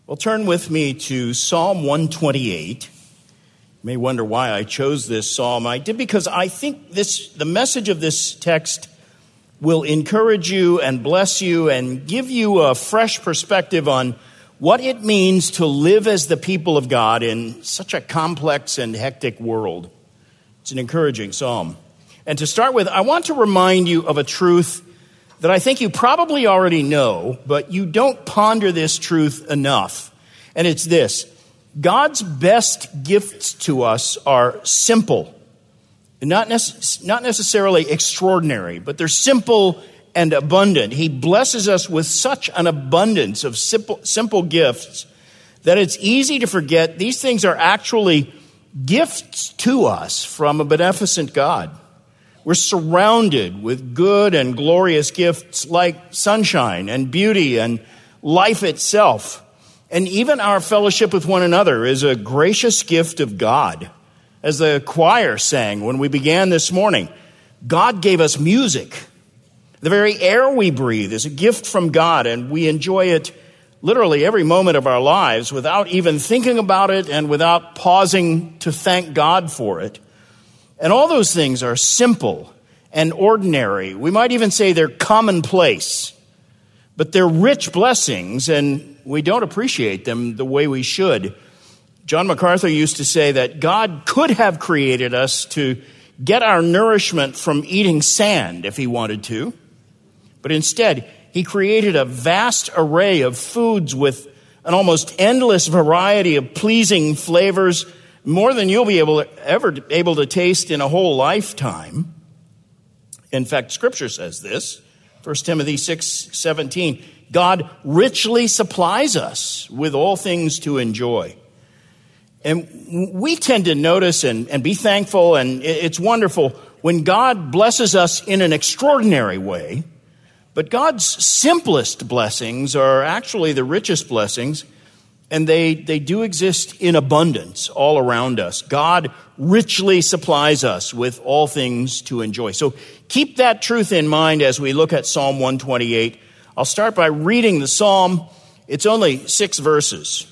Well, turn with me to Psalm 128. You may wonder why I chose this psalm. I did because I think the message of this text will encourage you and bless you and give you a fresh perspective on what it means to live as the people of God in such a complex and hectic world. It's an encouraging psalm. And to start with, I want to remind you of a truth that I think you probably already know, but you don't ponder this truth enough. And it's this: God's best gifts to us are simple, not necessarily extraordinary, but they're simple and abundant. He blesses us with such an abundance of simple gifts that it's easy to forget these things are actually gifts to us from a beneficent God. We're surrounded with good and glorious gifts like sunshine and beauty and life itself. And even our fellowship with one another is a gracious gift of God. As the choir sang when we began this morning, God gave us music. The very air we breathe is a gift from God, and we enjoy it literally every moment of our lives without even thinking about it and without pausing to thank God for it. And all those things are simple and ordinary. We might even say they're commonplace, but they're rich blessings, and we don't appreciate them the way we should. John MacArthur used to say that God could have created us to get our nourishment from eating sand if he wanted to, but instead he created a vast array of foods with an almost endless variety of pleasing flavors, more than you'll be able to taste in a whole lifetime. In fact, Scripture says this, 1 Timothy 6:17, God richly supplies us with all things to enjoy. And we tend to notice and be thankful, and it's wonderful when God blesses us in an extraordinary way. But God's simplest blessings are actually the richest blessings, and they do exist in abundance all around us. God richly supplies us with all things to enjoy. So keep that truth in mind as we look at Psalm 128. I'll start by reading the psalm. It's only 6 verses.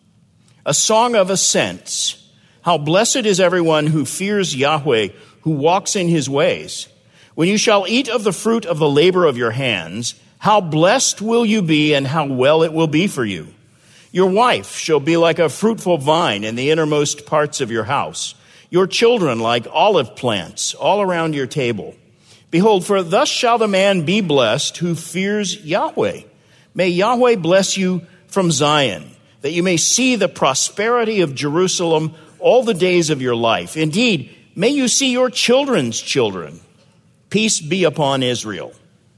A song of ascents. How blessed is everyone who fears Yahweh, who walks in his ways. When you shall eat of the fruit of the labor of your hands, how blessed will you be, and how well it will be for you. Your wife shall be like a fruitful vine in the innermost parts of your house, your children like olive plants all around your table. Behold, for thus shall the man be blessed who fears Yahweh. May Yahweh bless you from Zion, that you may see the prosperity of Jerusalem all the days of your life. Indeed, may you see your children's children. Peace be upon Israel.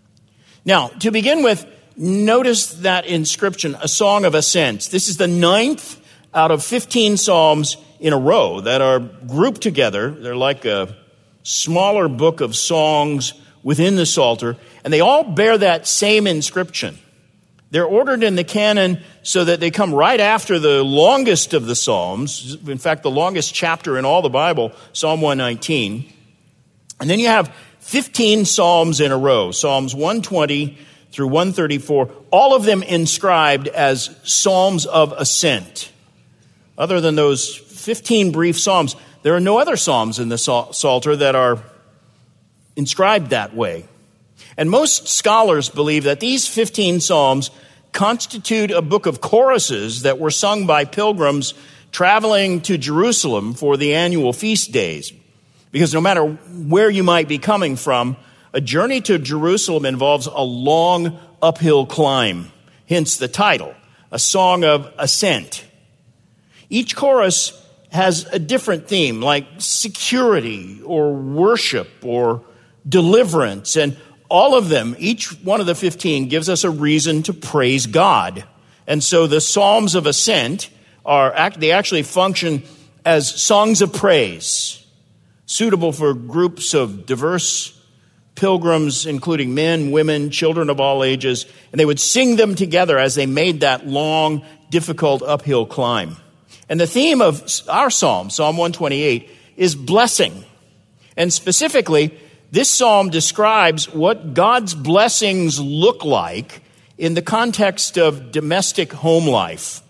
Now, to begin with, notice that inscription, a song of ascents. This is the 9th out of 15 psalms in a row that are grouped together. They're like a smaller book of songs within the Psalter, and they all bear that same inscription. They're ordered in the canon so that they come right after the longest of the psalms. In fact, the longest chapter in all the Bible, Psalm 119. And then you have 15 psalms in a row, Psalms 120 through 134, all of them inscribed as psalms of ascent. Other than those 15 brief psalms, there are no other psalms in the Psalter that are inscribed that way. And most scholars believe that these 15 psalms constitute a book of choruses that were sung by pilgrims traveling to Jerusalem for the annual feast days. Because no matter where you might be coming from, a journey to Jerusalem involves a long uphill climb, hence the title, a song of ascent. Each chorus has a different theme, like security or worship or deliverance, and all of them, each one of the 15, gives us a reason to praise God. And so the Psalms of Ascent they actually function as songs of praise, suitable for groups of diverse pilgrims, including men, women, children of all ages, and they would sing them together as they made that long, difficult uphill climb. And the theme of our psalm, Psalm 128, is blessing. And specifically, this psalm describes what God's blessings look like in the context of domestic home life.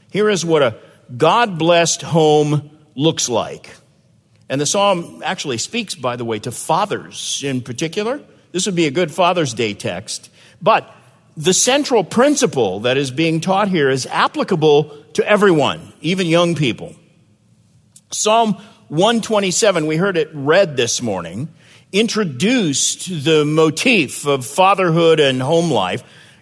Here is what a God-blessed home looks like. And the psalm actually speaks, by the way, to fathers in particular. This would be a good Father's Day text. But the central principle that is being taught here is applicable to everyone, even young people. Psalm 127, we heard it read this morning, introduced the motif of fatherhood and home life.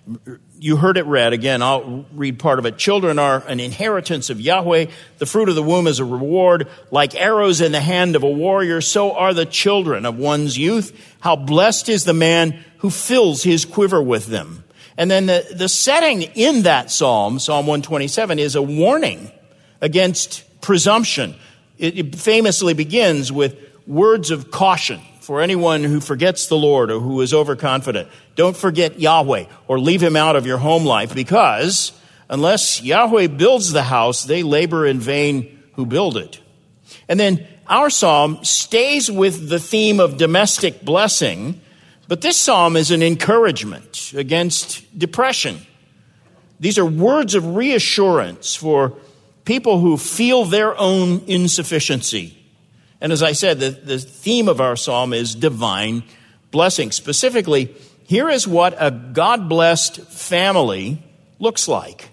You heard it read. Again, I'll read part of it. Children are an inheritance of Yahweh. The fruit of the womb is a reward. Like arrows in the hand of a warrior, so are the children of one's youth. How blessed is the man who fills his quiver with them. And then the setting in that psalm, Psalm 127, is a warning against presumption. It famously begins with words of caution for anyone who forgets the Lord or who is overconfident. Don't forget Yahweh or leave him out of your home life, because unless Yahweh builds the house, they labor in vain who build it. And then our psalm stays with the theme of domestic blessing, but this psalm is an encouragement against depression. These are words of reassurance for people who feel their own insufficiency. And as I said, the theme of our psalm is divine blessing. Specifically, here is what a God-blessed family looks like.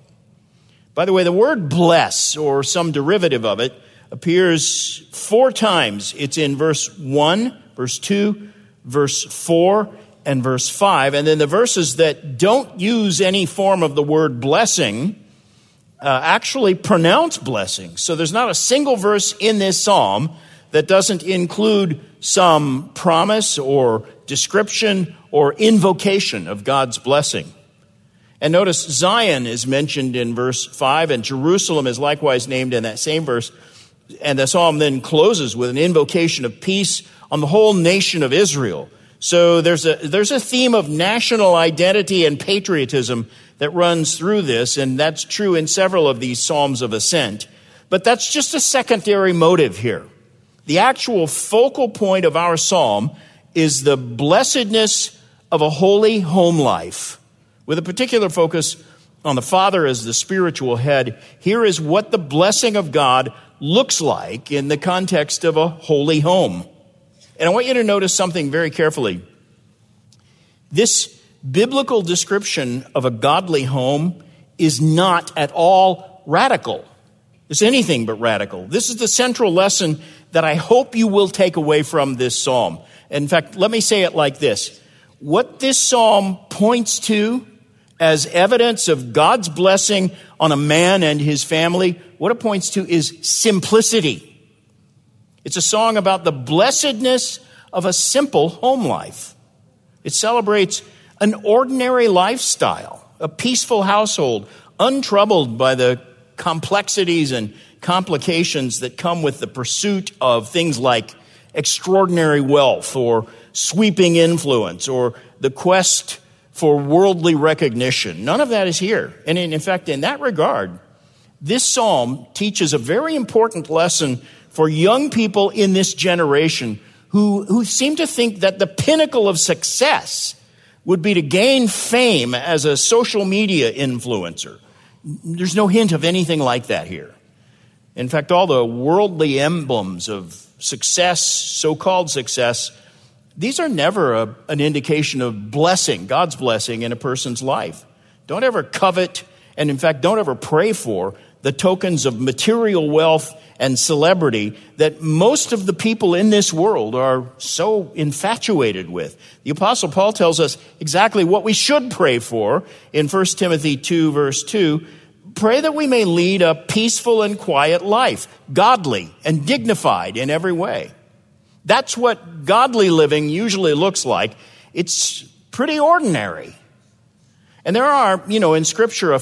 By the way, the word bless, or some derivative of it, appears 4 times. It's in verse 1, verse 2, verse 4, and verse 5. And then the verses that don't use any form of the word blessing actually pronounce blessing. So there's not a single verse in this psalm that doesn't include some promise or description or invocation of God's blessing. And notice Zion is mentioned in verse 5, and Jerusalem is likewise named in that same verse. And the psalm then closes with an invocation of peace on the whole nation of Israel. So there's a theme of national identity and patriotism that runs through this, and that's true in several of these psalms of ascent. But that's just a secondary motive here. The actual focal point of our psalm is the blessedness of a holy home life, with a particular focus on the father as the spiritual head. Here is what the blessing of God looks like in the context of a holy home. And I want you to notice something very carefully. This biblical description of a godly home is not at all radical. It's anything but radical. This is the central lesson that I hope you will take away from this psalm. In fact, let me say it like this. What this psalm points to as evidence of God's blessing on a man and his family, what it points to is simplicity. It's a song about the blessedness of a simple home life. It celebrates an ordinary lifestyle, a peaceful household, untroubled by the complexities and complications that come with the pursuit of things like extraordinary wealth or sweeping influence or the quest for worldly recognition. None of that is here. And in fact, in that regard, this psalm teaches a very important lesson for young people in this generation who seem to think that the pinnacle of success would be to gain fame as a social media influencer. There's no hint of anything like that here. In fact, all the worldly emblems of success, so-called success, these are never an indication of blessing, God's blessing in a person's life. Don't ever covet, and in fact, don't ever pray for the tokens of material wealth and celebrity that most of the people in this world are so infatuated with. The Apostle Paul tells us exactly what we should pray for in 1 Timothy 2, verse 2. Pray that we may lead a peaceful and quiet life, godly and dignified in every way. That's what godly living usually looks like. It's pretty ordinary. And there are, in Scripture,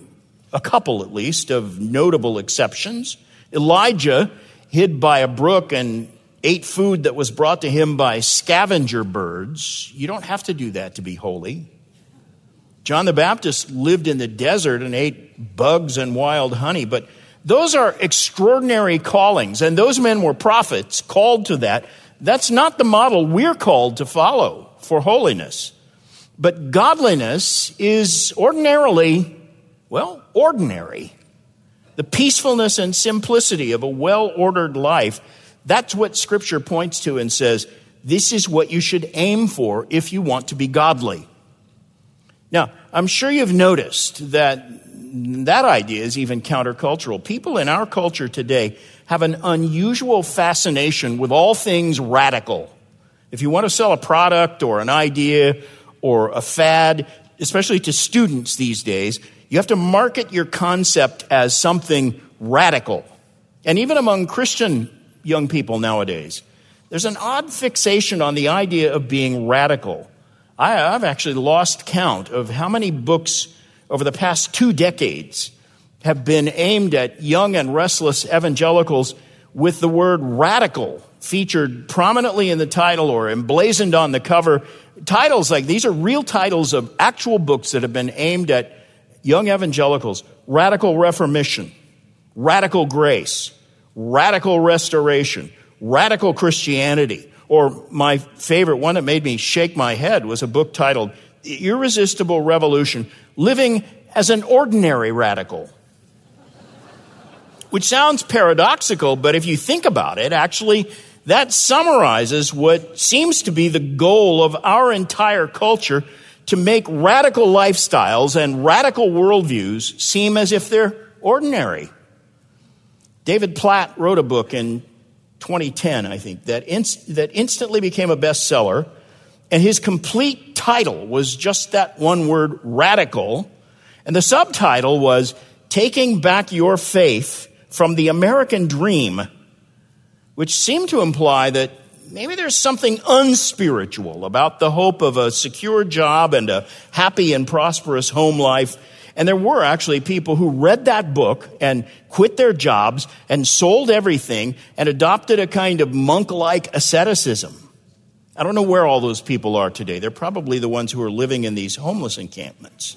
a couple at least, of notable exceptions. Elijah hid by a brook and ate food that was brought to him by scavenger birds. You don't have to do that to be holy. John the Baptist lived in the desert and ate bugs and wild honey, but those are extraordinary callings, and those men were prophets called to that. That's not the model we're called to follow for holiness. But godliness is ordinarily, ordinary. the peacefulness and simplicity of a well-ordered life, that's what Scripture points to and says, this is what you should aim for if you want to be godly. Now, I'm sure you've noticed that idea is even countercultural. People in our culture today have an unusual fascination with all things radical. If you want to sell a product or an idea or a fad, especially to students these days, you have to market your concept as something radical. And even among Christian young people nowadays, there's an odd fixation on the idea of being radical. I've actually lost count of how many books over the past 2 decades have been aimed at young and restless evangelicals with the word radical featured prominently in the title or emblazoned on the cover. Titles like these are real titles of actual books that have been aimed at young evangelicals. Radical Reformation, Radical Grace, Radical Restoration, Radical Christianity. Or my favorite one that made me shake my head was a book titled Irresistible Revolution, Living as an Ordinary Radical. Which sounds paradoxical, but if you think about it, actually, that summarizes what seems to be the goal of our entire culture, to make radical lifestyles and radical worldviews seem as if they're ordinary. David Platt wrote a book in 2010, I think, that instantly became a bestseller, and his complete title was just that one word, radical, and the subtitle was Taking Back Your Faith from the American Dream, which seemed to imply that maybe there's something unspiritual about the hope of a secure job and a happy and prosperous home life. And there were actually people who read that book and quit their jobs and sold everything and adopted a kind of monk-like asceticism. I don't know where all those people are today. They're probably the ones who are living in these homeless encampments.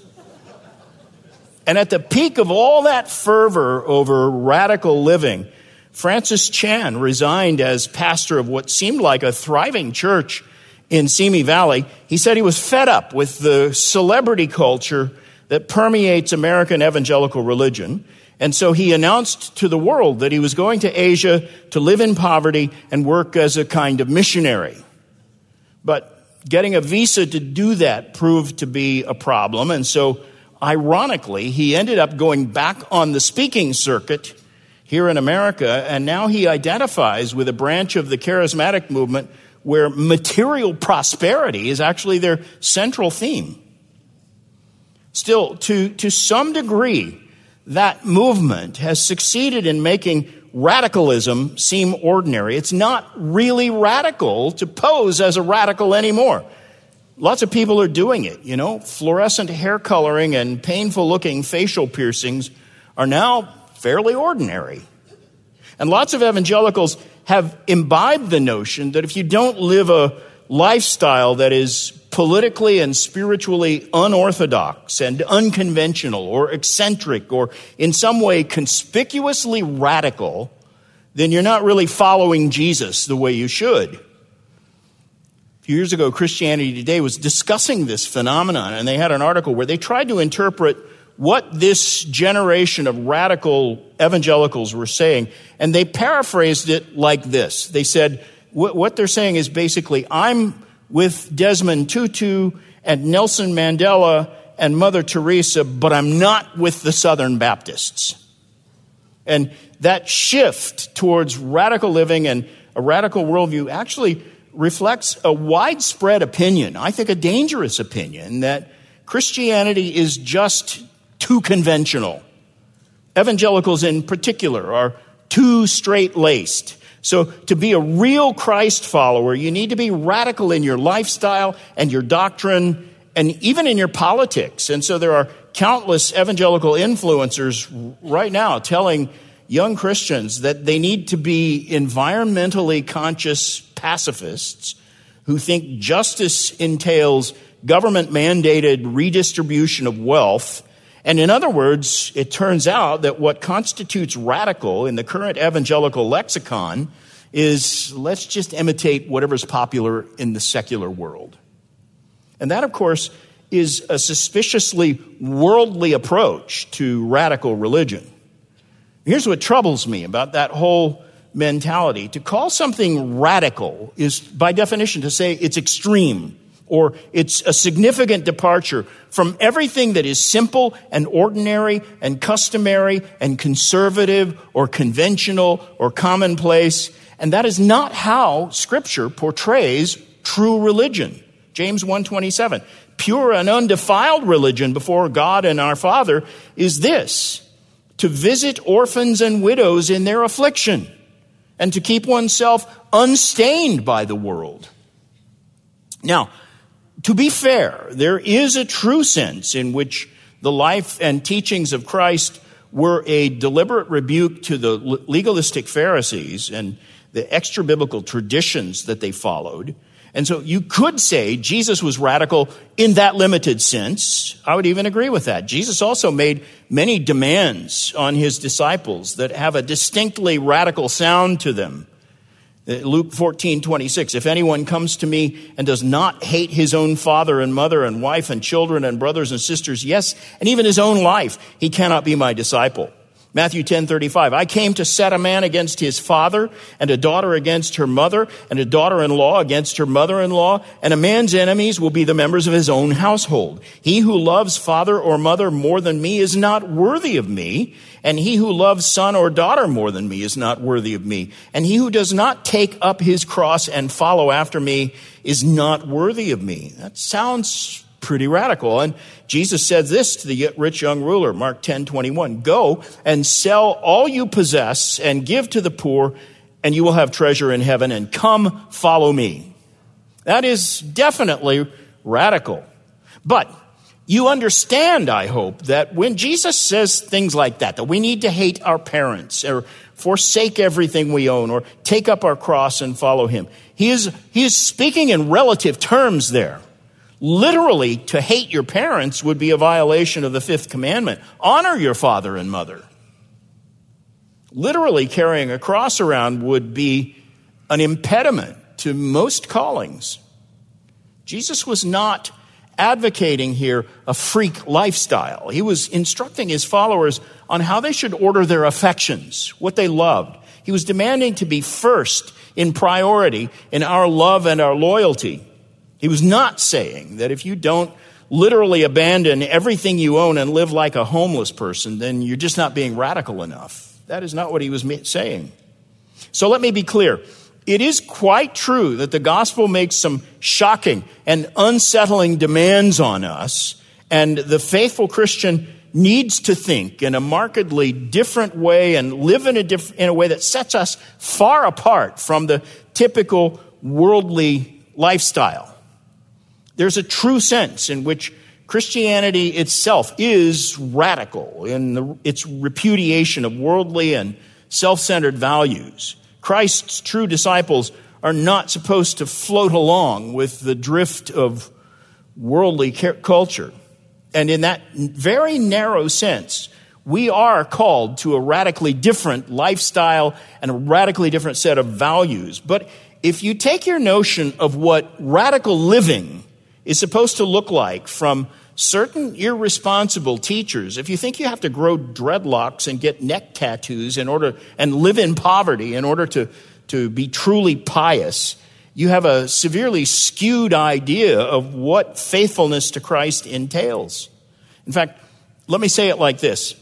And at the peak of all that fervor over radical living, Francis Chan resigned as pastor of what seemed like a thriving church in Simi Valley. He said he was fed up with the celebrity culture that permeates American evangelical religion. And so he announced to the world that he was going to Asia to live in poverty and work as a kind of missionary. But getting a visa to do that proved to be a problem. And so, ironically, he ended up going back on the speaking circuit here in America. And now he identifies with a branch of the charismatic movement where material prosperity is actually their central theme. Still, to some degree, that movement has succeeded in making radicalism seem ordinary. It's not really radical to pose as a radical anymore. Lots of people are doing it, you know. Fluorescent hair coloring and painful-looking facial piercings are now fairly ordinary. And lots of evangelicals have imbibed the notion that if you don't live a lifestyle that is politically and spiritually unorthodox and unconventional or eccentric or in some way conspicuously radical, then you're not really following Jesus the way you should. A few years ago, Christianity Today was discussing this phenomenon, and they had an article where they tried to interpret what this generation of radical evangelicals were saying, and they paraphrased it like this. They said, what they're saying is basically, I'm with Desmond Tutu and Nelson Mandela and Mother Teresa, but I'm not with the Southern Baptists. And that shift towards radical living and a radical worldview actually reflects a widespread opinion, I think a dangerous opinion, that Christianity is just too conventional. Evangelicals in particular are too straight-laced. So to be a real Christ follower, you need to be radical in your lifestyle and your doctrine and even in your politics. And so there are countless evangelical influencers right now telling young Christians that they need to be environmentally conscious pacifists who think justice entails government-mandated redistribution of wealth. And in other words, it turns out that what constitutes radical in the current evangelical lexicon is let's just imitate whatever's popular in the secular world. And that, of course, is a suspiciously worldly approach to radical religion. Here's what troubles me about that whole mentality. To call something radical is, by definition, to say it's extreme or it's a significant departure from everything that is simple and ordinary and customary and conservative or conventional or commonplace. And that is not how Scripture portrays true religion. James 1:27. Pure and undefiled religion before God and our Father is this: to visit orphans and widows in their affliction, and to keep oneself unstained by the world. Now, to be fair, there is a true sense in which the life and teachings of Christ were a deliberate rebuke to the legalistic Pharisees and the extra-biblical traditions that they followed. And so you could say Jesus was radical in that limited sense. I would even agree with that. Jesus also made many demands on his disciples that have a distinctly radical sound to them. Luke 14:26, if anyone comes to me and does not hate his own father and mother and wife and children and brothers and sisters, yes, and even his own life, he cannot be my disciple. Matthew 10:35, I came to set a man against his father, and a daughter against her mother, and a daughter-in-law against her mother-in-law, and a man's enemies will be the members of his own household. He who loves father or mother more than me is not worthy of me, and he who loves son or daughter more than me is not worthy of me. And he who does not take up his cross and follow after me is not worthy of me. That sounds pretty radical. And Jesus said this to the rich young ruler, Mark 10:21, go and sell all you possess and give to the poor, and you will have treasure in heaven, and come follow me. That is definitely radical. But you understand, I hope, that when Jesus says things like that we need to hate our parents or forsake everything we own or take up our cross and follow him, he is speaking in relative terms there. Literally, to hate your parents would be a violation of the fifth commandment. Honor your father and mother. Literally, carrying a cross around would be an impediment to most callings. Jesus was not advocating here a freak lifestyle. He was instructing his followers on how they should order their affections, what they loved. He was demanding to be first in priority in our love and our loyalty. He was not saying that if you don't literally abandon everything you own and live like a homeless person, then you're just not being radical enough. That is not what he was saying. So let me be clear. It is quite true that the gospel makes some shocking and unsettling demands on us, and the faithful Christian needs to think in a markedly different way and live in a way that sets us far apart from the typical worldly lifestyle. There's a true sense in which Christianity itself is radical in its repudiation of worldly and self-centered values. Christ's true disciples are not supposed to float along with the drift of worldly culture. And in that very narrow sense, we are called to a radically different lifestyle and a radically different set of values. But if you take your notion of what radical living is supposed to look like from certain irresponsible teachers, if you think you have to grow dreadlocks and get neck tattoos in order and live in poverty in order to be truly pious, you have a severely skewed idea of what faithfulness to Christ entails. In fact, let me say it like this.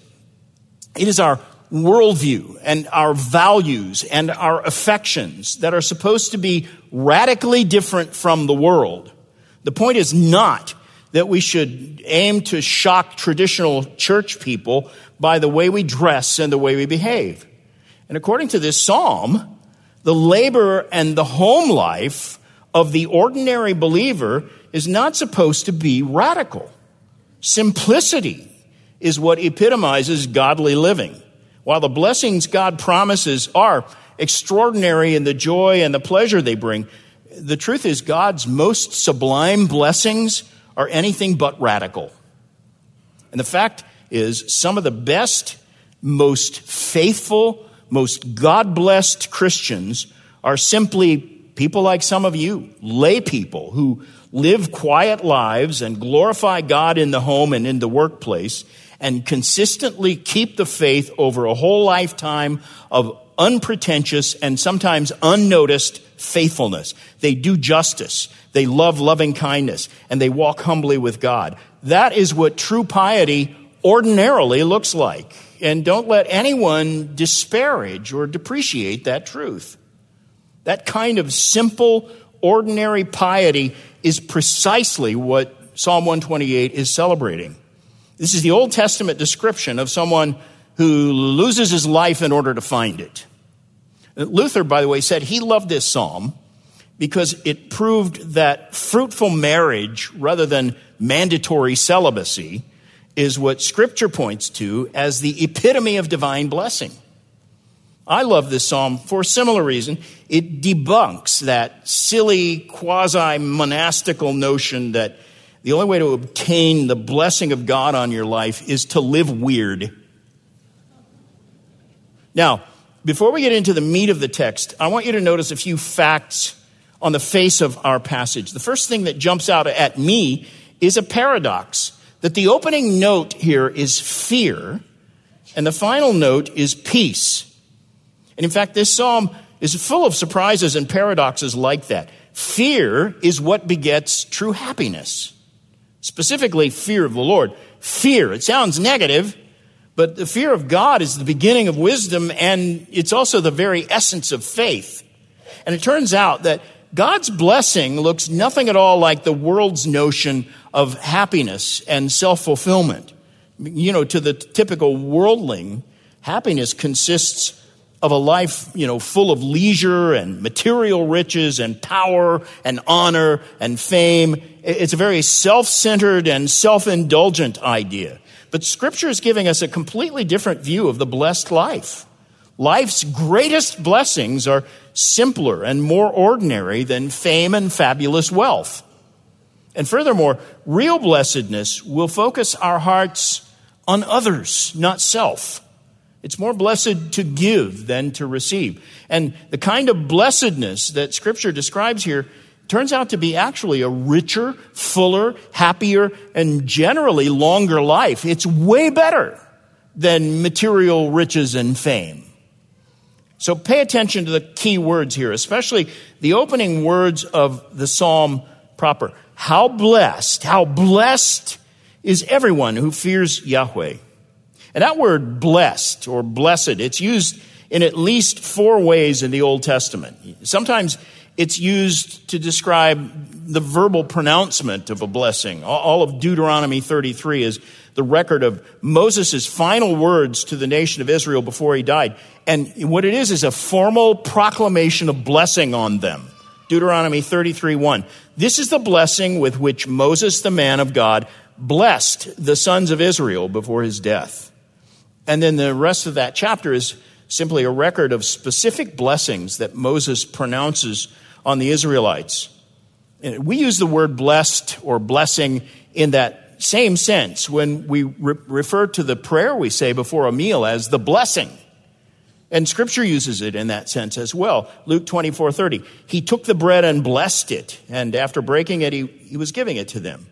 It is our worldview and our values and our affections that are supposed to be radically different from the world. The point is not that we should aim to shock traditional church people by the way we dress and the way we behave. And according to this psalm, the labor and the home life of the ordinary believer is not supposed to be radical. Simplicity is what epitomizes godly living. While the blessings God promises are extraordinary in the joy and the pleasure they bring, the truth is God's most sublime blessings are anything but radical. And the fact is, some of the best, most faithful, most God-blessed Christians are simply people like some of you, lay people who live quiet lives and glorify God in the home and in the workplace, and consistently keep the faith over a whole lifetime of unpretentious and sometimes unnoticed faithfulness. They do justice. They love loving kindness, and they walk humbly with God. That is what true piety ordinarily looks like. And don't let anyone disparage or depreciate that truth. That kind of simple, ordinary piety is precisely what Psalm 128 is celebrating. This is the Old Testament description of someone who loses his life in order to find it. Luther, by the way, said he loved this psalm because it proved that fruitful marriage rather than mandatory celibacy is what Scripture points to as the epitome of divine blessing. I love this psalm for a similar reason. It debunks that silly, quasi-monastical notion that the only way to obtain the blessing of God on your life is to live weird. Now, before we get into the meat of the text, I want you to notice a few facts on the face of our passage. The first thing that jumps out at me is a paradox, that the opening note here is fear, and the final note is peace. And in fact, this psalm is full of surprises and paradoxes like that. Fear is what begets true happiness, specifically fear of the Lord. Fear, it sounds negative, but the fear of God is the beginning of wisdom, and it's also the very essence of faith. And it turns out that God's blessing looks nothing at all like the world's notion of happiness and self-fulfillment. You know, to the typical worldling, happiness consists of a life, full of leisure and material riches and power and honor and fame. It's a very self-centered and self-indulgent idea. But Scripture is giving us a completely different view of the blessed life. Life's greatest blessings are simpler and more ordinary than fame and fabulous wealth. And furthermore, real blessedness will focus our hearts on others, not self. It's more blessed to give than to receive. And the kind of blessedness that Scripture describes here turns out to be actually a richer, fuller, happier, and generally longer life. It's way better than material riches and fame. So pay attention to the key words here, especially the opening words of the psalm proper. How blessed is everyone who fears Yahweh. And that word blessed or blessed, it's used in at least 4 ways in the Old Testament. Sometimes it's used to describe the verbal pronouncement of a blessing. All of Deuteronomy 33 is the record of Moses' final words to the nation of Israel before he died. And what it is a formal proclamation of blessing on them. Deuteronomy 33:1. This is the blessing with which Moses, the man of God, blessed the sons of Israel before his death. And then the rest of that chapter is simply a record of specific blessings that Moses pronounces on the Israelites. And we use the word blessed or blessing in that same sense when we refer to the prayer we say before a meal as the blessing. And Scripture uses it in that sense as well. Luke 24:30. He took the bread and blessed it, and after breaking it, he was giving it to them.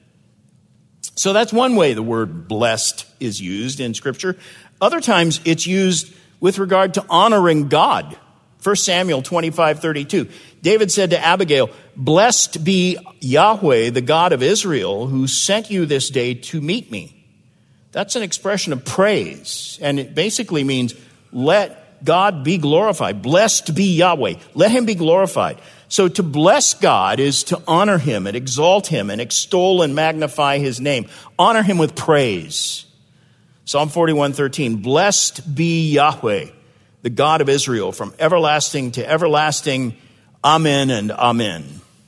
So that's one way the word blessed is used in Scripture. Other times it's used with regard to honoring God. 1 Samuel 25:32. David said to Abigail, "Blessed be Yahweh, the God of Israel, who sent you this day to meet me." That's an expression of praise, and it basically means let God be glorified. Blessed be Yahweh. Let him be glorified. So to bless God is to honor him and exalt him and extol and magnify his name. Honor him with praise. Psalm 41:13. Blessed be Yahweh, the God of Israel, from everlasting to everlasting. Amen and amen.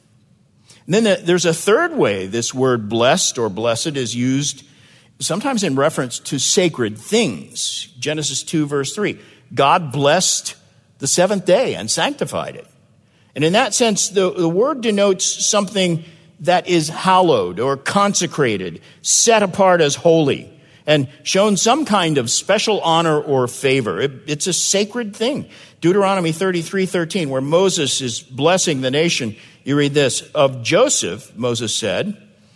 And then there's a third way this word blessed or blessed is used, sometimes in reference to sacred things. Genesis 2 verse 3. God blessed the seventh day and sanctified it. And in that sense, the word denotes something that is hallowed or consecrated, set apart as holy, and shown some kind of special honor or favor. It's a sacred thing. Deuteronomy 33:13, where Moses is blessing the nation, you read this, "Of Joseph," Moses said,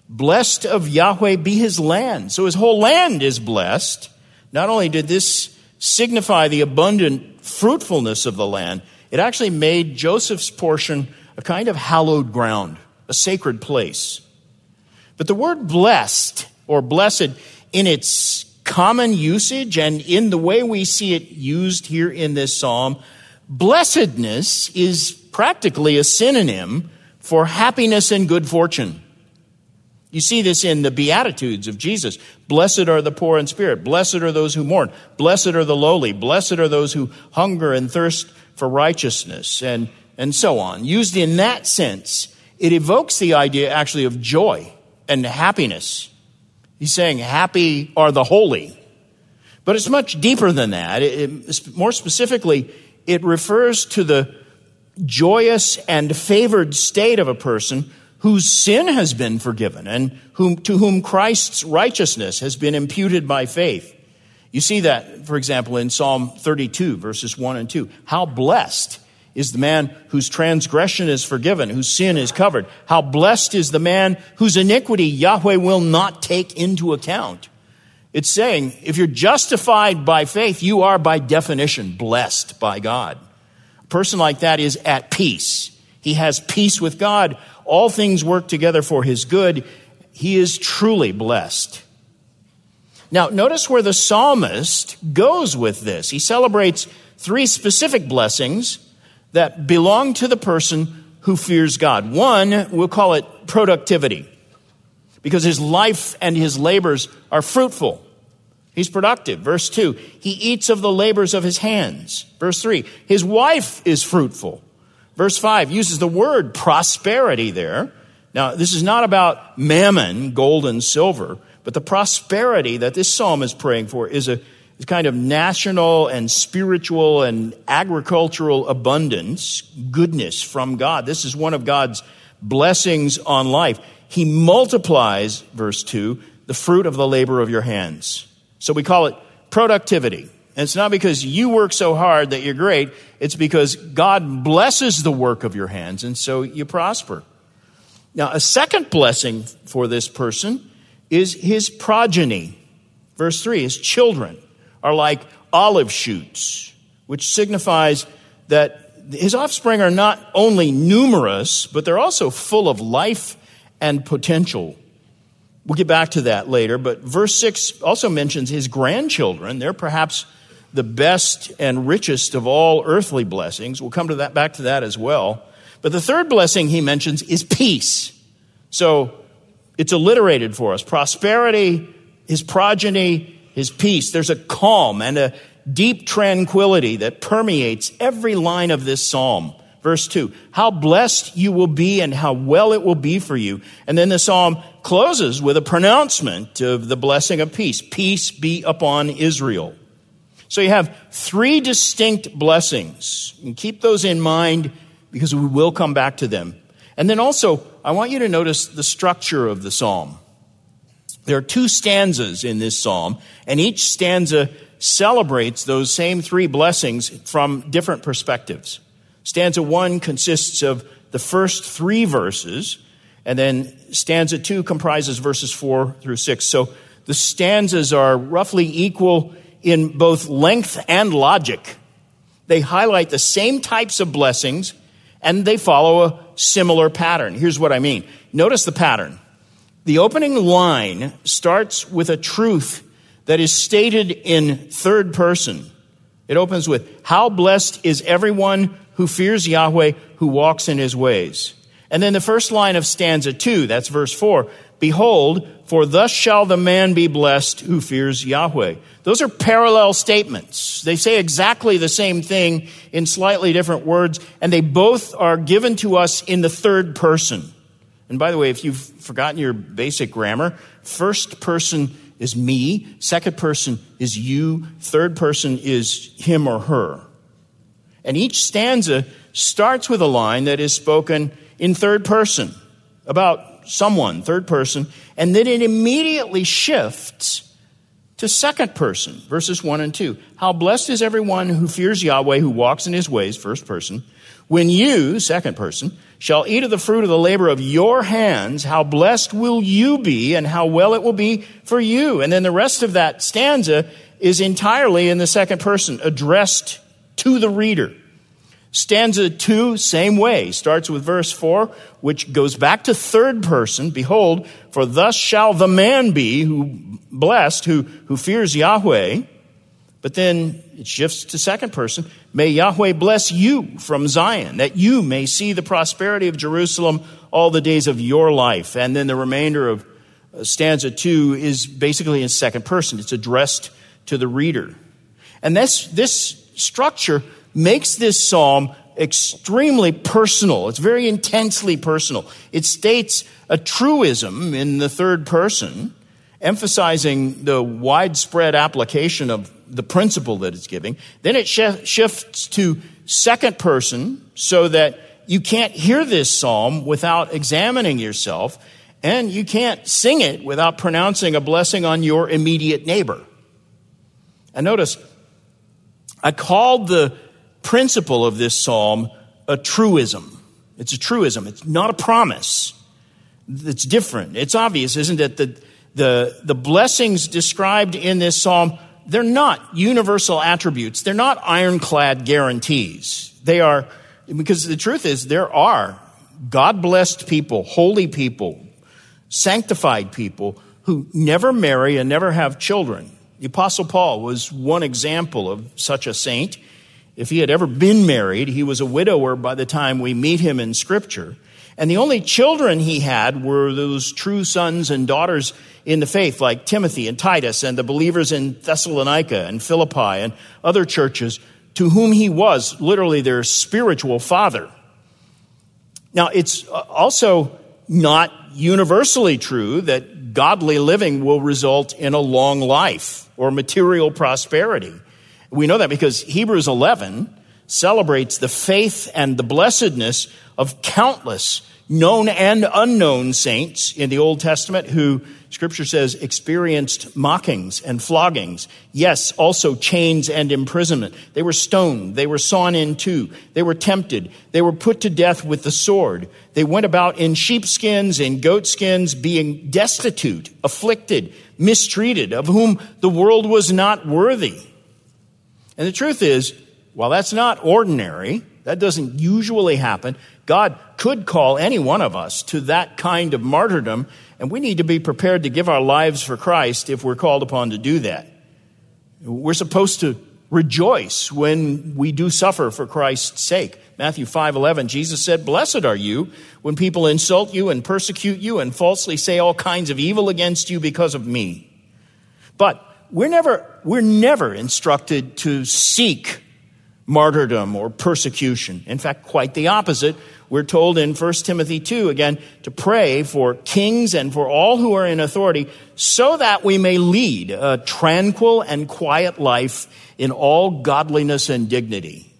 Blessed of Yahweh be his land. So his whole land is blessed. Not only did this signify the abundant fruitfulness of the land, it actually made Joseph's portion a kind of hallowed ground, a sacred place. But the word blessed or blessed in its common usage and in the way we see it used here in this psalm, blessedness is practically a synonym for happiness and good fortune. You see this in the Beatitudes of Jesus. Blessed are the poor in spirit. Blessed are those who mourn. Blessed are the lowly. Blessed are those who hunger and thirst for righteousness, and so on. Used in that sense, it evokes the idea actually of joy and happiness. He's saying, happy are the holy. But it's much deeper than that. More specifically, it refers to the joyous and favored state of a person whose sin has been forgiven and to whom Christ's righteousness has been imputed by faith. You see that, for example, in Psalm 32, verses 1 and 2. How blessed is the man whose transgression is forgiven, whose sin is covered. How blessed is the man whose iniquity Yahweh will not take into account. It's saying, if you're justified by faith, you are by definition blessed by God. A person like that is at peace. He has peace with God. All things work together for his good. He is truly blessed. Now, notice where the psalmist goes with this. He celebrates three specific blessings that belong to the person who fears God. One, we'll call it productivity, because his life and his labors are fruitful. He's productive. Verse 2, he eats of the labors of his hands. Verse 3, his wife is fruitful. Verse 5 uses the word prosperity there. Now, this is not about mammon, gold and silver, but the prosperity that this psalm is praying for is a kind of national and spiritual and agricultural abundance, goodness from God. This is one of God's blessings on life. He multiplies, verse 2, the fruit of the labor of your hands. So we call it productivity. And it's not because you work so hard that you're great. It's because God blesses the work of your hands, and so you prosper. Now, a second blessing for this person is his progeny. Verse 3, his children are like olive shoots, which signifies that his offspring are not only numerous, but they're also full of life and potential. We'll get back to that later, but verse 6 also mentions his grandchildren. They're perhaps the best and richest of all earthly blessings. We'll come to that, back to that as well. But the third blessing he mentions is peace. So it's alliterated for us. Prosperity, his progeny, his peace. There's a calm and a deep tranquility that permeates every line of this psalm. Verse 2, how blessed you will be and how well it will be for you. And then the psalm closes with a pronouncement of the blessing of peace. Peace be upon Israel. So you have three distinct blessings. And keep those in mind because we will come back to them. And then also, I want you to notice the structure of the psalm. There are two stanzas in this psalm, and each stanza celebrates those same three blessings from different perspectives. Stanza 1 consists of the first three verses, and then stanza 2 comprises verses 4 through 6. So the stanzas are roughly equal in both length and logic. They highlight the same types of blessings, and they follow a similar pattern. Here's what I mean. Notice the pattern. The opening line starts with a truth that is stated in third person. It opens with, how blessed is everyone who fears Yahweh, who walks in his ways. And then the first line of stanza 2, that's verse 4, behold, for thus shall the man be blessed who fears Yahweh. Those are parallel statements. They say exactly the same thing in slightly different words, and they both are given to us in the third person. And by the way, if you've forgotten your basic grammar, first person is me, second person is you, third person is him or her. And each stanza starts with a line that is spoken in third person about someone, third person, and then it immediately shifts to second person, verses 1 and 2. How blessed is everyone who fears Yahweh, who walks in his ways, first person, when you, second person, shall eat of the fruit of the labor of your hands. How blessed will you be, and how well it will be for you. And then the rest of that stanza is entirely in the second person, addressed to the reader. Stanza 2, same way, starts with verse 4, which goes back to third person. Behold, for thus shall the man be blessed who fears Yahweh. But then it shifts to second person. May Yahweh bless you from Zion, that you may see the prosperity of Jerusalem all the days of your life. And then the remainder of stanza 2 is basically in second person. It's addressed to the reader. And this structure makes this psalm extremely personal. It's very intensely personal. It states a truism in the third person, emphasizing the widespread application of the principle that it's giving. Then it shifts to second person so that you can't hear this psalm without examining yourself, and you can't sing it without pronouncing a blessing on your immediate neighbor. And notice, I called the principle of this psalm a truism. It's a truism. It's not a promise. It's different. It's obvious, isn't it, that the blessings described in this psalm, they're not universal attributes. They're not ironclad guarantees. They are, because the truth is, there are God-blessed people, holy people, sanctified people who never marry and never have children. The Apostle Paul was one example of such a saint. If he had ever been married, he was a widower by the time we meet him in Scripture. And the only children he had were those true sons and daughters in the faith, like Timothy and Titus and the believers in Thessalonica and Philippi and other churches, to whom he was literally their spiritual father. Now, it's also not universally true that godly living will result in a long life or material prosperity. We know that because Hebrews 11 celebrates the faith and the blessedness of countless known and unknown saints in the Old Testament who, Scripture says, experienced mockings and floggings. Yes, also chains and imprisonment. They were stoned. They were sawn in two. They were tempted. They were put to death with the sword. They went about in sheepskins, in goatskins, being destitute, afflicted, mistreated, of whom the world was not worthy. And the truth is, while that's not ordinary, that doesn't usually happen, God could call any one of us to that kind of martyrdom, and we need to be prepared to give our lives for Christ if we're called upon to do that. We're supposed to rejoice when we do suffer for Christ's sake. Matthew 5:11, Jesus said, "Blessed are you when people insult you and persecute you and falsely say all kinds of evil against you because of me." But we're never instructed to seek martyrdom or persecution. In fact, quite the opposite. We're told in 1 Timothy 2, again, to pray for kings and for all who are in authority so that we may lead a tranquil and quiet life in all godliness and dignity.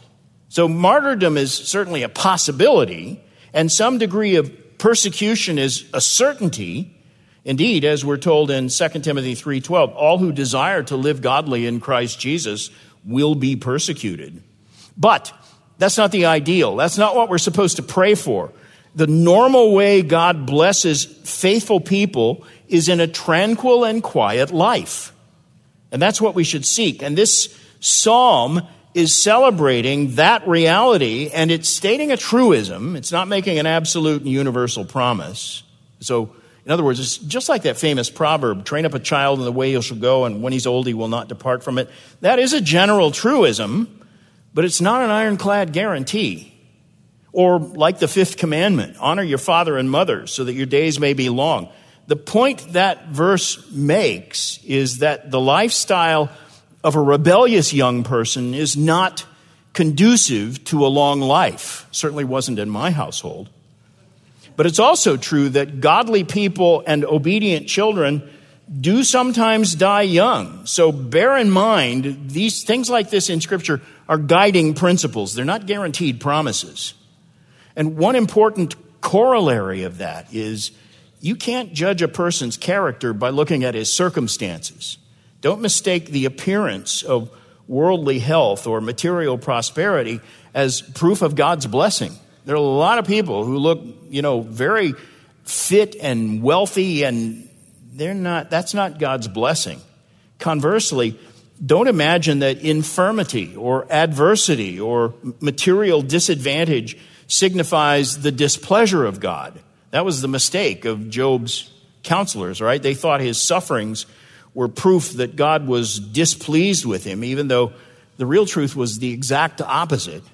So martyrdom is certainly a possibility, and some degree of persecution is a certainty. Indeed, as we're told in 2 Timothy 3:12, all who desire to live godly in Christ Jesus will be persecuted. But that's not the ideal. That's not what we're supposed to pray for. The normal way God blesses faithful people is in a tranquil and quiet life. And that's what we should seek. And this psalm is celebrating that reality, and it's stating a truism. It's not making an absolute and universal promise. So, in other words, it's just like that famous proverb, train up a child in the way he shall go, and when he's old, he will not depart from it. That is a general truism, but it's not an ironclad guarantee. Or like the fifth commandment, honor your father and mother so that your days may be long. The point that verse makes is that the lifestyle of a rebellious young person is not conducive to a long life. Certainly wasn't in my household. But it's also true that godly people and obedient children do sometimes die young. So bear in mind, these things like this in Scripture are guiding principles. They're not guaranteed promises. And one important corollary of that is you can't judge a person's character by looking at his circumstances. Don't mistake the appearance of worldly health or material prosperity as proof of God's blessing. There are a lot of people who look, very fit and wealthy, and that's not God's blessing. Conversely, don't imagine that infirmity or adversity or material disadvantage signifies the displeasure of God. That was the mistake of Job's counselors, right? They thought his sufferings were proof that God was displeased with him, even though the real truth was the exact opposite.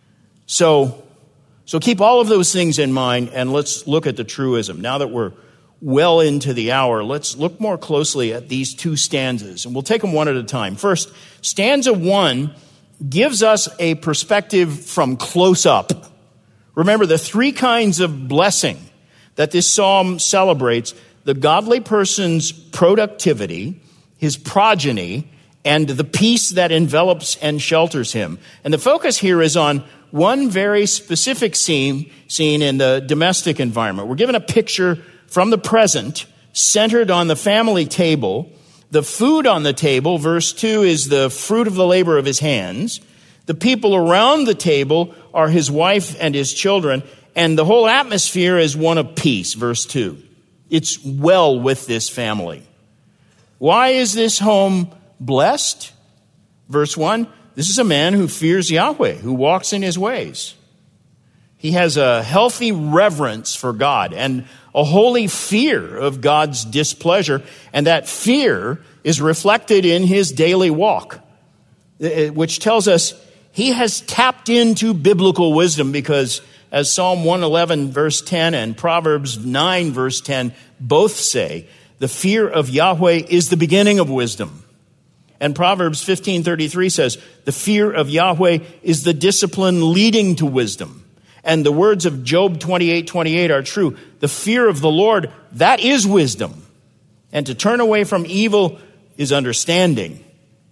So keep all of those things in mind, and let's look at the truism. Now that we're well into the hour, let's look more closely at these two stanzas, and we'll take them one at a time. First, stanza 1 gives us a perspective from close up. Remember the three kinds of blessing that this psalm celebrates: the godly person's productivity, his progeny, and the peace that envelops and shelters him. And the focus here is on one very specific scene in the domestic environment. We're given a picture from the present, centered on the family table. The food on the table, verse 2, is the fruit of the labor of his hands. The people around the table are his wife and his children, and the whole atmosphere is one of peace, verse 2. It's well with this family. Why is this home blessed? Verse 1, this is a man who fears Yahweh, who walks in his ways. He has a healthy reverence for God and a holy fear of God's displeasure, and that fear is reflected in his daily walk, which tells us he has tapped into biblical wisdom, because as Psalm 111 verse 10 and Proverbs 9 verse 10 both say, the fear of Yahweh is the beginning of wisdom. And Proverbs 15:33 says, the fear of Yahweh is the discipline leading to wisdom. And the words of Job 28:28 are true. The fear of the Lord, that is wisdom. And to turn away from evil is understanding.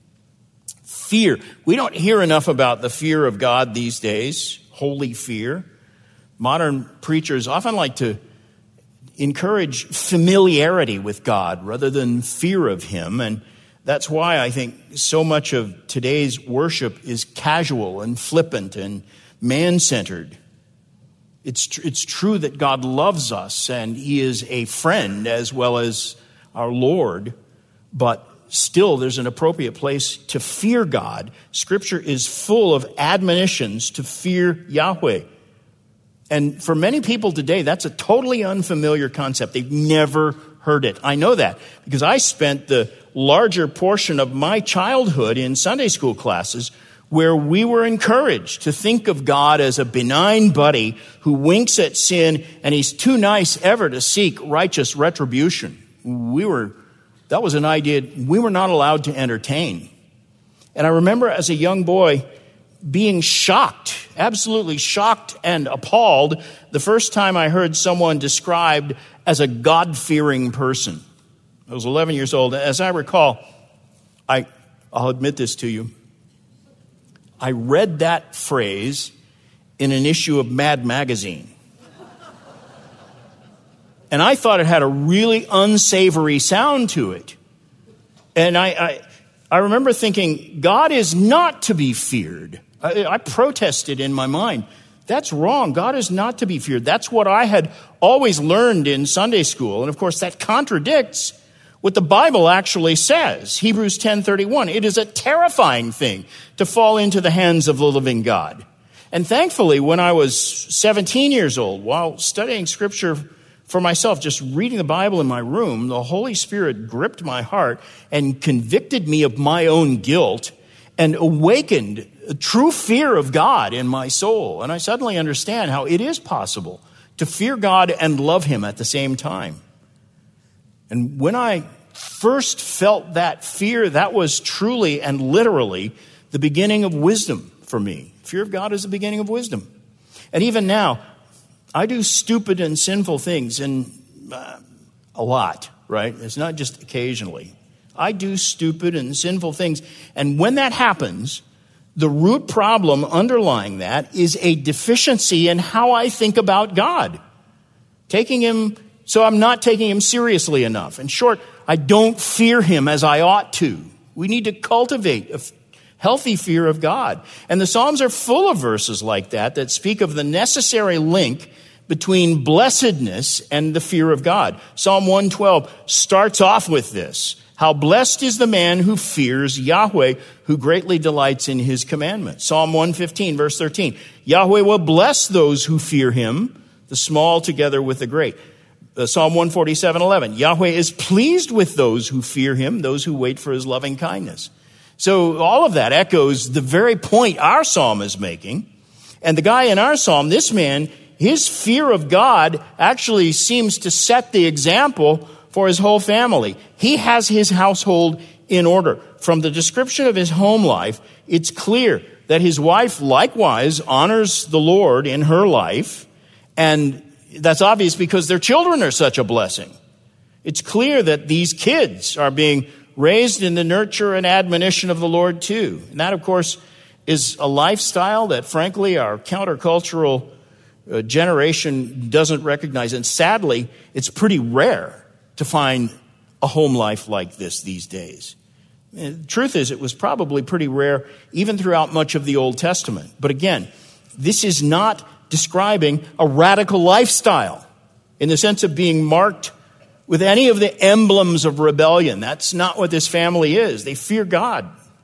Fear. We don't hear enough about the fear of God these days, holy fear. Modern preachers often like to encourage familiarity with God rather than fear of him. And that's why I think so much of today's worship is casual and flippant and man-centered. It's true that God loves us and he is a friend as well as our Lord, but still there's an appropriate place to fear God. Scripture is full of admonitions to fear Yahweh. And for many people today, that's a totally unfamiliar concept. They've never heard it. I know that because I spent the larger portion of my childhood in Sunday school classes where we were encouraged to think of God as a benign buddy who winks at sin, and he's too nice ever to seek righteous retribution. That was an idea we were not allowed to entertain. And I remember as a young boy being shocked, absolutely shocked and appalled, the first time I heard someone described as a God-fearing person. I was 11 years old. As I recall, I'll admit this to you, I read that phrase in an issue of Mad Magazine. And I thought it had a really unsavory sound to it. And I remember thinking, God is not to be feared. I protested in my mind. That's wrong. God is not to be feared. That's what I had always learned in Sunday school. And of course, that contradicts what the Bible actually says. Hebrews 10:31. It is a terrifying thing to fall into the hands of the living God. And thankfully, when I was 17 years old, while studying Scripture for myself, just reading the Bible in my room, the Holy Spirit gripped my heart and convicted me of my own guilt and awakened a true fear of God in my soul. And I suddenly understand how it is possible to fear God and love him at the same time. And when I first felt that fear, that was truly and literally the beginning of wisdom for me. Fear of God is the beginning of wisdom. And even now, I do stupid and sinful things, and a lot, right? It's not just occasionally. I do stupid and sinful things. And when that happens, the root problem underlying that is a deficiency in how I think about God. So I'm not taking him seriously enough. In short, I don't fear him as I ought to. We need to cultivate healthy fear of God. And the Psalms are full of verses like that speak of the necessary link between blessedness and the fear of God. Psalm 112 starts off with this. How blessed is the man who fears Yahweh, who greatly delights in his commandments. Psalm 115, verse 13. Yahweh will bless those who fear him, the small together with the great. Psalm 147:11. Yahweh is pleased with those who fear him, those who wait for his loving kindness. So all of that echoes the very point our psalm is making. And the guy in our psalm, this man, his fear of God actually seems to set the example for his whole family. He has his household in order. From the description of his home life, it's clear that his wife likewise honors the Lord in her life, and that's obvious because their children are such a blessing. It's clear that these kids are being raised in the nurture and admonition of the Lord too. And that, of course, is a lifestyle that, frankly, our countercultural generation doesn't recognize. And sadly, it's pretty rare to find a home life like this these days. And the truth is, it was probably pretty rare even throughout much of the Old Testament. But again, this is not describing a radical lifestyle in the sense of being marked with any of the emblems of rebellion. That's not what this family is. They fear God.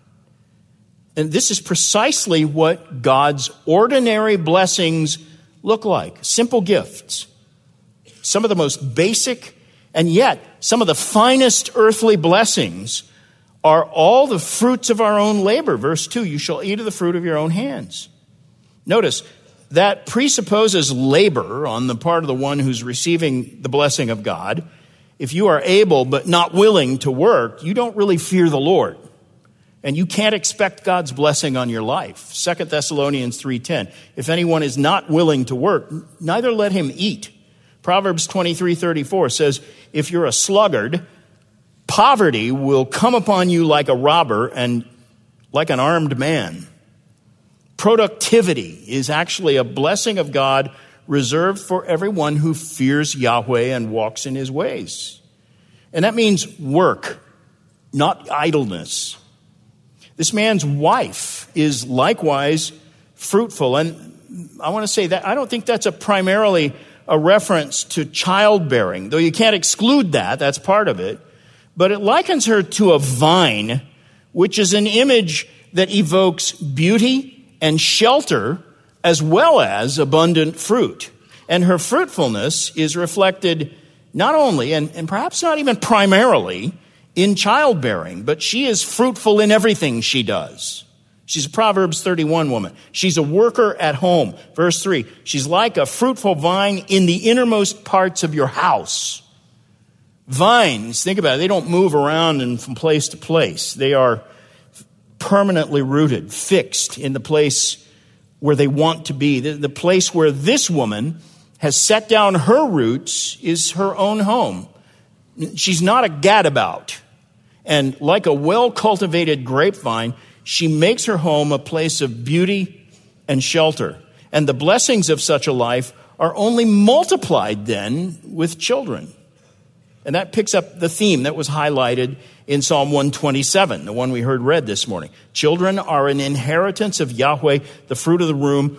And this is precisely what God's ordinary blessings look like. Simple gifts. Some of the most basic and yet some of the finest earthly blessings are all the fruits of our own labor. Verse 2, you shall eat of the fruit of your own hands. Notice, that presupposes labor on the part of the one who's receiving the blessing of God. If you are able but not willing to work, you don't really fear the Lord. And you can't expect God's blessing on your life. 2 Thessalonians 3:10. If anyone is not willing to work, neither let him eat. Proverbs 23:34 says, if you're a sluggard, poverty will come upon you like a robber and like an armed man. Productivity is actually a blessing of God reserved for everyone who fears Yahweh and walks in his ways. And that means work, not idleness. This man's wife is likewise fruitful. And I want to say that I don't think that's primarily a reference to childbearing, though you can't exclude that. That's part of it. But it likens her to a vine, which is an image that evokes beauty and shelter as well as abundant fruit. And her fruitfulness is reflected not only, and perhaps not even primarily, in childbearing, but she is fruitful in everything she does. She's a Proverbs 31 woman. She's a worker at home. Verse 3, she's like a fruitful vine in the innermost parts of your house. Vines, think about it, they don't move around and from place to place. They are permanently rooted, fixed in the place where they want to be. The place where this woman has set down her roots is her own home. She's not a gadabout. And like a well-cultivated grapevine, she makes her home a place of beauty and shelter. And the blessings of such a life are only multiplied then with children. And that picks up the theme that was highlighted in Psalm 127, the one we heard read this morning. Children are an inheritance of Yahweh. The fruit of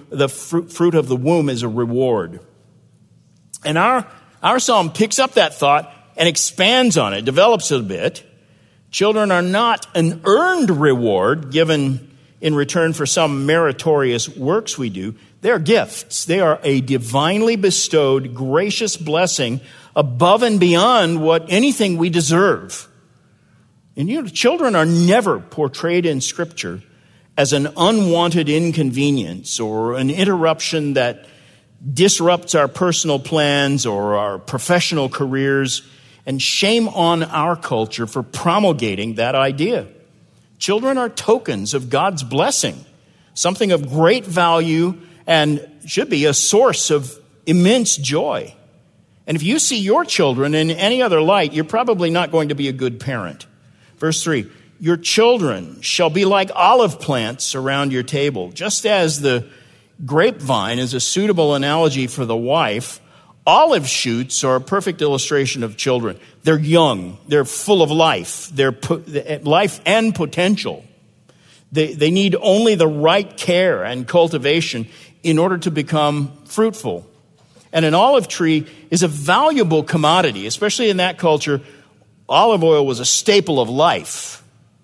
the womb is a reward. And our psalm picks up that thought and expands on it, develops it a bit. Children are not an earned reward given in return for some meritorious works we do. They're gifts. They are a divinely bestowed, gracious blessing above and beyond what anything we deserve. And children are never portrayed in Scripture as an unwanted inconvenience or an interruption that disrupts our personal plans or our professional careers. And shame on our culture for promulgating that idea. Children are tokens of God's blessing, something of great value and should be a source of immense joy. And if you see your children in any other light, you're probably not going to be a good parent. Verse 3, your children shall be like olive plants around your table. Just as the grapevine is a suitable analogy for the wife, olive shoots are a perfect illustration of children. They're young. They're full of life. They're life and potential. They need only the right care and cultivation in order to become fruitful. And an olive tree is a valuable commodity, especially in that culture. Olive oil was a staple of life.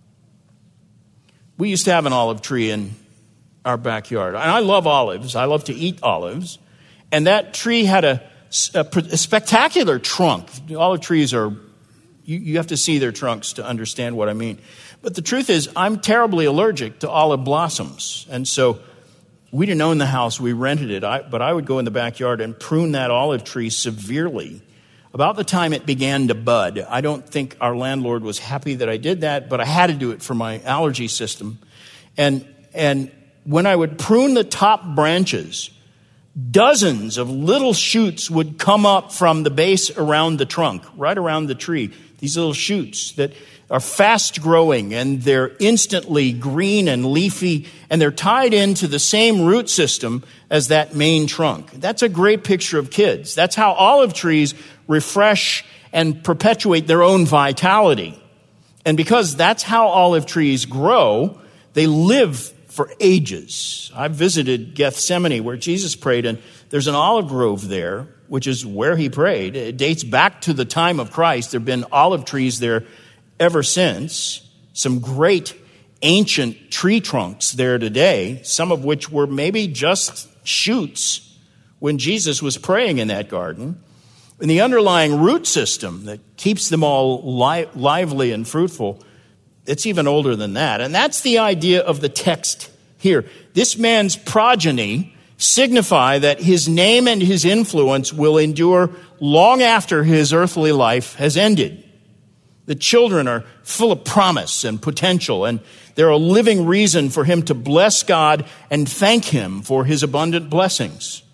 We used to have an olive tree in our backyard. And I love olives. I love to eat olives. And that tree had a spectacular trunk. Olive trees are, you have to see their trunks to understand what I mean. But the truth is, I'm terribly allergic to olive blossoms. And so we didn't own the house, we rented it. But I would go in the backyard and prune that olive tree severely. About the time it began to bud, I don't think our landlord was happy that I did that, but I had to do it for my allergy system. And when I would prune the top branches, dozens of little shoots would come up from the base around the trunk, right around the tree. These little shoots that are fast growing, and they're instantly green and leafy, and they're tied into the same root system as that main trunk. That's a great picture of kids. That's how olive trees refresh and perpetuate their own vitality. And because that's how olive trees grow, they live for ages. I've visited Gethsemane where Jesus prayed, and there's an olive grove there, which is where he prayed. It dates back to the time of Christ. There have been olive trees there ever since. Some great ancient tree trunks there today, some of which were maybe just shoots when Jesus was praying in that garden. And the underlying root system that keeps them all lively and fruitful, it's even older than that. And that's the idea of the text here. This man's progeny signify that his name and his influence will endure long after his earthly life has ended. The children are full of promise and potential, and they're a living reason for him to bless God and thank him for his abundant blessings.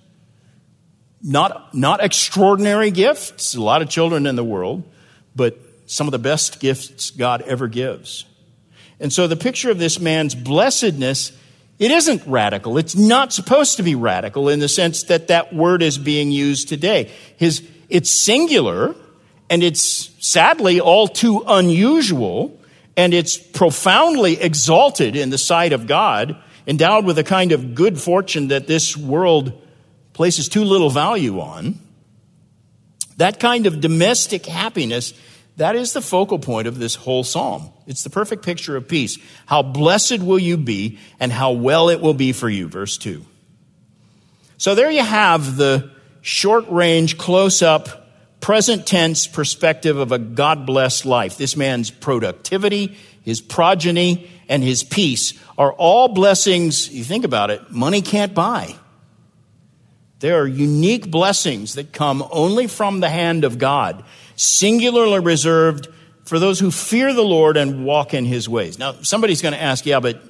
Not extraordinary gifts, a lot of children in the world, but some of the best gifts God ever gives. And so the picture of this man's blessedness, it isn't radical. It's not supposed to be radical in the sense that that word is being used today. It's singular, and it's sadly all too unusual, and it's profoundly exalted in the sight of God, endowed with a kind of good fortune that this world places too little value on. That kind of domestic happiness, that is the focal point of this whole psalm. It's the perfect picture of peace. How blessed will you be, and how well it will be for you, verse 2. So there you have the short-range, close-up, present tense perspective of a God-blessed life. This man's productivity, his progeny, and his peace are all blessings, you think about it, money can't buy. There are unique blessings that come only from the hand of God, singularly reserved for those who fear the Lord and walk in his ways. Now, somebody's going to ask, yeah, but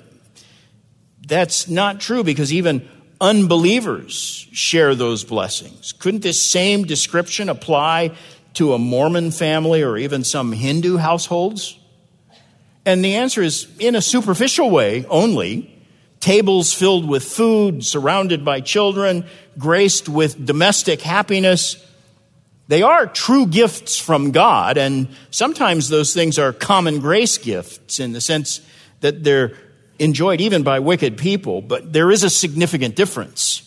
that's not true because even unbelievers share those blessings. Couldn't this same description apply to a Mormon family or even some Hindu households? And the answer is in a superficial way only. Tables filled with food, surrounded by children, graced with domestic happiness. They are true gifts from God, and sometimes those things are common grace gifts in the sense that they're enjoyed even by wicked people, but there is a significant difference.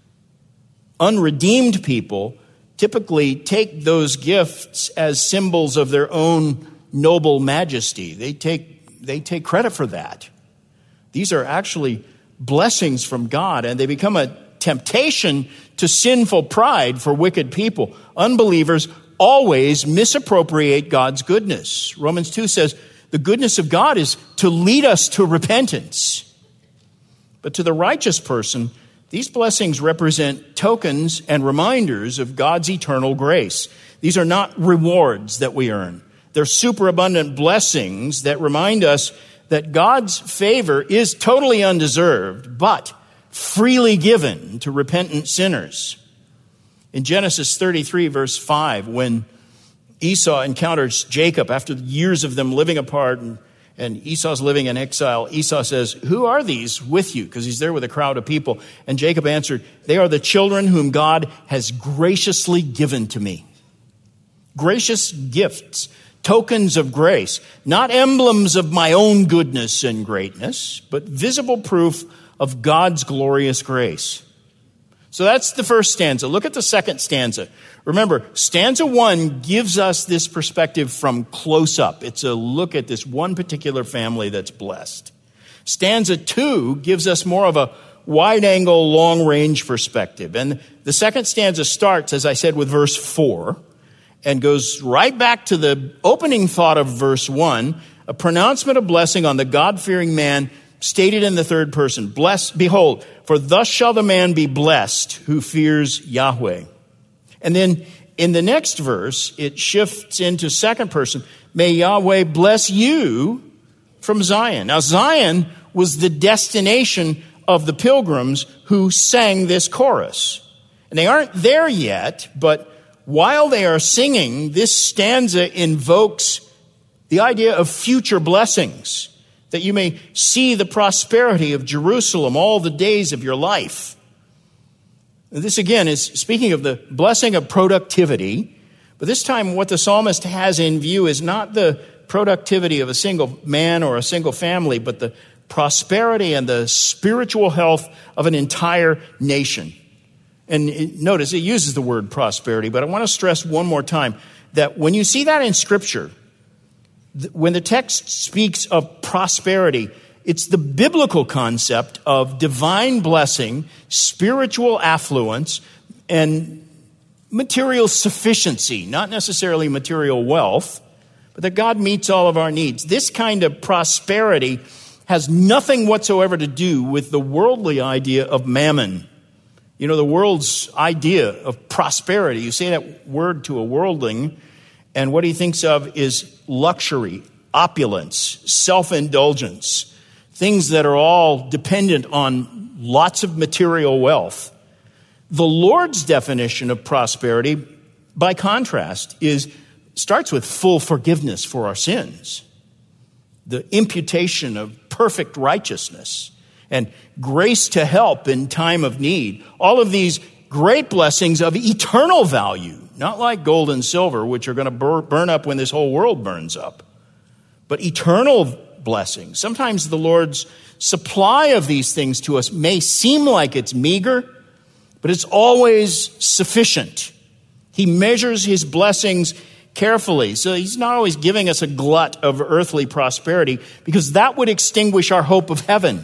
Unredeemed people typically take those gifts as symbols of their own noble majesty. They take credit for that. These are actually blessings from God, and they become a temptation to sinful pride for wicked people. Unbelievers always misappropriate God's goodness. Romans 2 says, the goodness of God is to lead us to repentance. But to the righteous person, these blessings represent tokens and reminders of God's eternal grace. These are not rewards that we earn. They're superabundant blessings that remind us that God's favor is totally undeserved, but freely given to repentant sinners. In Genesis 33, verse 5, when Esau encounters Jacob after years of them living apart, and Esau's living in exile, Esau says, "Who are these with you?" Because he's there with a crowd of people. And Jacob answered, "They are the children whom God has graciously given to me." Gracious gifts tokens of grace, not emblems of my own goodness and greatness, but visible proof of God's glorious grace. So that's the first stanza. Look at the second stanza. Remember, stanza 1 gives us this perspective from close up. It's a look at this one particular family that's blessed. Stanza 2 gives us more of a wide-angle, long-range perspective. And the second stanza starts, as I said, with verse 4 and goes right back to the opening thought of verse 1, a pronouncement of blessing on the God-fearing man stated in the third person. Behold, for thus shall the man be blessed who fears Yahweh. And then in the next verse, it shifts into second person. May Yahweh bless you from Zion. Now, Zion was the destination of the pilgrims who sang this chorus. And they aren't there yet, but while they are singing, this stanza invokes the idea of future blessings, that you may see the prosperity of Jerusalem all the days of your life. This again is speaking of the blessing of productivity, but this time what the psalmist has in view is not the productivity of a single man or a single family, but the prosperity and the spiritual health of an entire nation. And notice it uses the word prosperity, but I want to stress one more time that when you see that in Scripture, when the text speaks of prosperity, it's the biblical concept of divine blessing, spiritual affluence, and material sufficiency, not necessarily material wealth, but that God meets all of our needs. This kind of prosperity has nothing whatsoever to do with the worldly idea of mammon. You know, the world's idea of prosperity, you say that word to a worldling, and what he thinks of is luxury, opulence, self-indulgence, things that are all dependent on lots of material wealth. The Lord's definition of prosperity, by contrast, starts with full forgiveness for our sins, the imputation of perfect righteousness, and grace to help in time of need. All of these great blessings of eternal value, not like gold and silver, which are going to burn up when this whole world burns up, but eternal blessings. Sometimes the Lord's supply of these things to us may seem like it's meager, but it's always sufficient. He measures his blessings carefully. So he's not always giving us a glut of earthly prosperity, because that would extinguish our hope of heaven.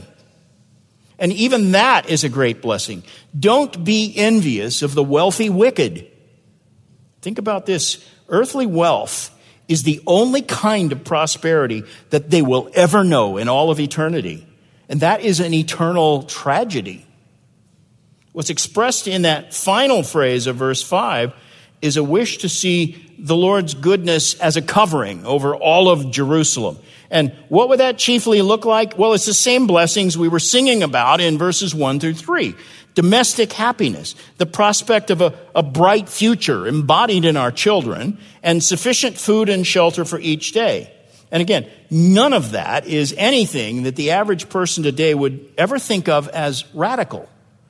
And even that is a great blessing. Don't be envious of the wealthy wicked. Think about this. Earthly wealth is the only kind of prosperity that they will ever know in all of eternity. And that is an eternal tragedy. What's expressed in that final phrase of verse 5 is a wish to see the Lord's goodness as a covering over all of Jerusalem. And what would that chiefly look like? Well, it's the same blessings we were singing about in verses 1 through 3. Domestic happiness, the prospect of a bright future embodied in our children, and sufficient food and shelter for each day. And again, none of that is anything that the average person today would ever think of as radical.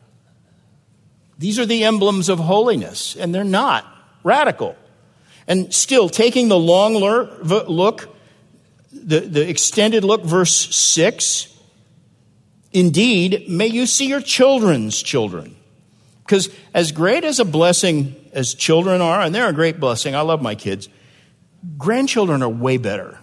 These are the emblems of holiness, and they're not radical. And still, taking the long look, the extended look, verse 6, indeed, may you see your children's children. Because as great as a blessing as children are, and they're a great blessing, I love my kids, grandchildren are way better.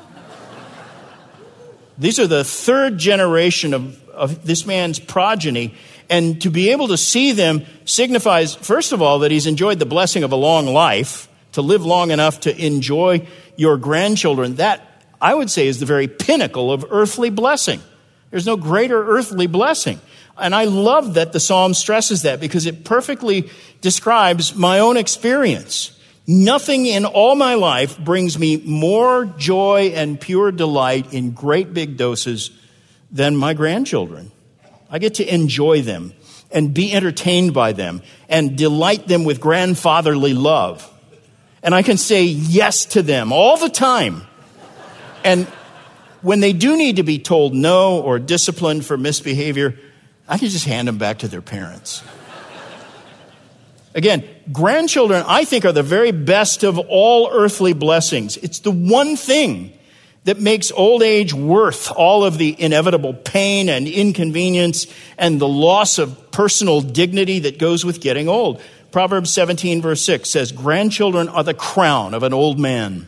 These are the third generation of this man's progeny, and to be able to see them signifies, first of all, that he's enjoyed the blessing of a long life, to live long enough to enjoy your grandchildren. That, I would say, is the very pinnacle of earthly blessing. There's no greater earthly blessing. And I love that the psalm stresses that, because it perfectly describes my own experience. Nothing in all my life brings me more joy and pure delight in great big doses than my grandchildren. I get to enjoy them and be entertained by them and delight them with grandfatherly love. And I can say yes to them all the time. And when they do need to be told no or disciplined for misbehavior, I can just hand them back to their parents. Again, grandchildren, I think, are the very best of all earthly blessings. It's the one thing that makes old age worth all of the inevitable pain and inconvenience and the loss of personal dignity that goes with getting old. Proverbs 17, verse 6 says, grandchildren are the crown of an old man.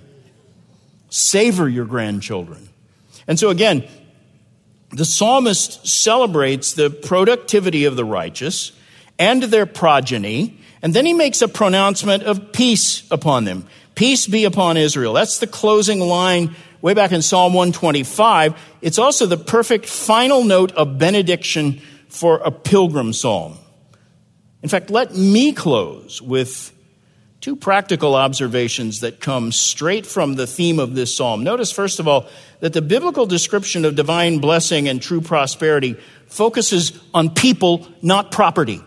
Savor your grandchildren. And so again, the psalmist celebrates the productivity of the righteous and their progeny, and then he makes a pronouncement of peace upon them. Peace be upon Israel. That's the closing line way back in Psalm 125. It's also the perfect final note of benediction for a pilgrim psalm. In fact, let me close with two practical observations that come straight from the theme of this psalm. Notice, first of all, that the biblical description of divine blessing and true prosperity focuses on people, not property.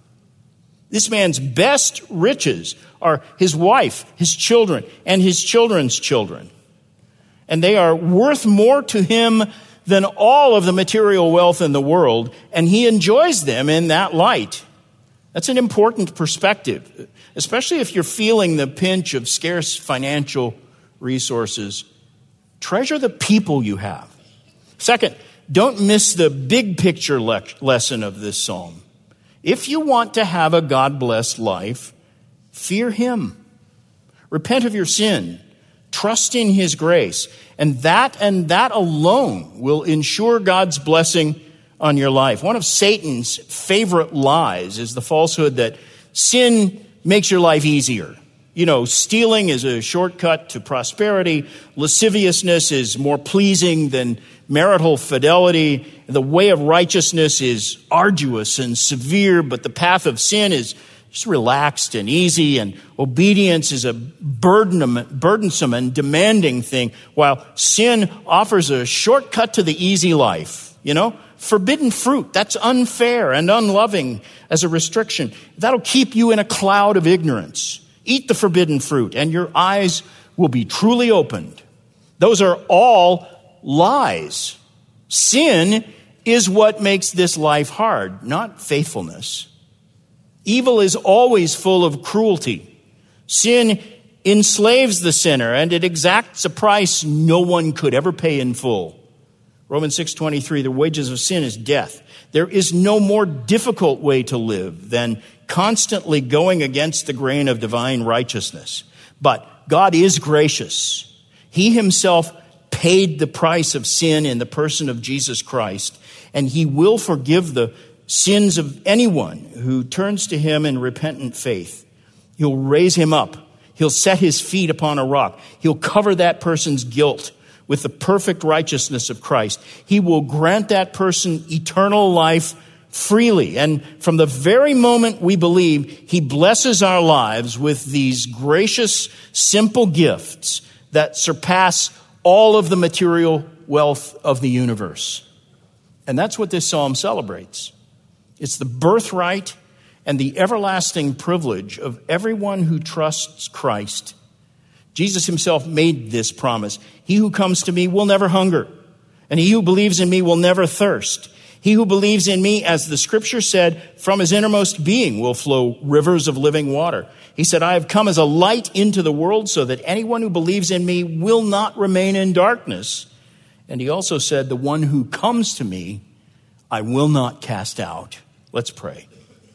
This man's best riches are his wife, his children, and his children's children. And they are worth more to him than all of the material wealth in the world, and he enjoys them in that light. That's an important perspective, especially if you're feeling the pinch of scarce financial resources. Treasure the people you have. Second, don't miss the big picture lesson of this psalm. If you want to have a God-blessed life, fear him. Repent of your sin. Trust in his grace. And that alone will ensure God's blessing on your life. One of Satan's favorite lies is the falsehood that sin makes your life easier. You know, stealing is a shortcut to prosperity. Lasciviousness is more pleasing than marital fidelity. The way of righteousness is arduous and severe, but the path of sin is just relaxed and easy, and obedience is a burdensome and demanding thing, while sin offers a shortcut to the easy life. You know, forbidden fruit, that's unfair and unloving as a restriction. That'll keep you in a cloud of ignorance. Eat the forbidden fruit, and your eyes will be truly opened. Those are all lies. Sin is what makes this life hard, not faithfulness. Evil is always full of cruelty. Sin enslaves the sinner, and it exacts a price no one could ever pay in full. Romans 6:23, the wages of sin is death. There is no more difficult way to live than constantly going against the grain of divine righteousness. But God is gracious. He himself paid the price of sin in the person of Jesus Christ, and he will forgive the sins of anyone who turns to him in repentant faith. He'll raise him up. He'll set his feet upon a rock. He'll cover that person's guilt with the perfect righteousness of Christ. He will grant that person eternal life freely. And from the very moment we believe, he blesses our lives with these gracious, simple gifts that surpass all of the material wealth of the universe. And that's what this psalm celebrates. It's the birthright and the everlasting privilege of everyone who trusts Christ. Jesus himself made this promise. He who comes to me will never hunger, and he who believes in me will never thirst. He who believes in me, as the scripture said, from his innermost being will flow rivers of living water. He said, I have come as a light into the world so that anyone who believes in me will not remain in darkness. And he also said, the one who comes to me, I will not cast out. Let's pray.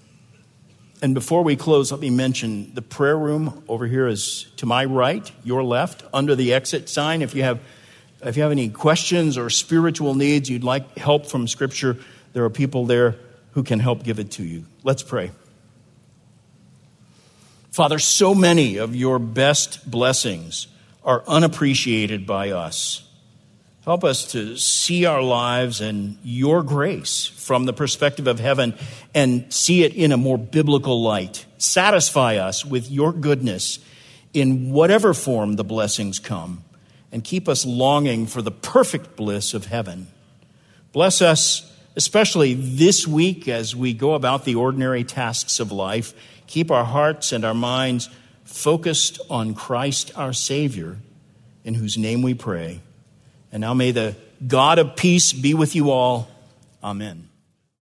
And before we close, let me mention the prayer room over here is to my right, your left, under the exit sign. If you have any questions or spiritual needs, you'd like help from Scripture, there are people there who can help give it to you. Let's pray. Father, so many of your best blessings are unappreciated by us. Help us to see our lives and your grace from the perspective of heaven and see it in a more biblical light. Satisfy us with your goodness in whatever form the blessings come, and keep us longing for the perfect bliss of heaven. Bless us, especially this week as we go about the ordinary tasks of life. Keep our hearts and our minds focused on Christ our Savior, in whose name we pray. And now may the God of peace be with you all. Amen.